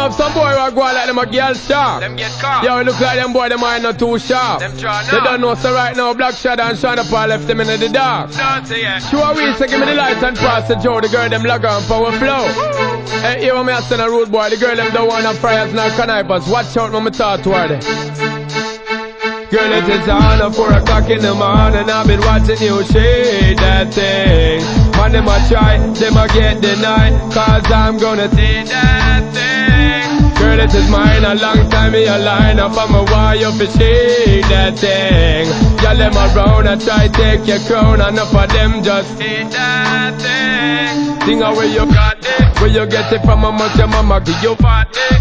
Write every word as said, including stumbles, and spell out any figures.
have some boy who go like them a girl star. Them get caught. Yo, it look like them boy, them mind not too sharp. Them draw They now. don't know, so right now, Black Shadow and Sean Paul left them in the dark. Dirty, yeah. Sure, we say give me the lights and pass the Joe. The girl them log on power flow. Hey, here me a send a rude boy. The girl them don't want no fryers nor connivers. Watch out when me talk to her. Girl, it is on at four o'clock in the morning. I've been watching you shake that thing. Man, them a try, them a get denied. Cause I'm gonna see that thing. Girl, it is mine. A long time me a line up on my wire. You fi shake that thing. Y'all them around, I try take your crown. Enough of them just hate that thing. Thing where you got it, where you get it from, how much your mama give you party.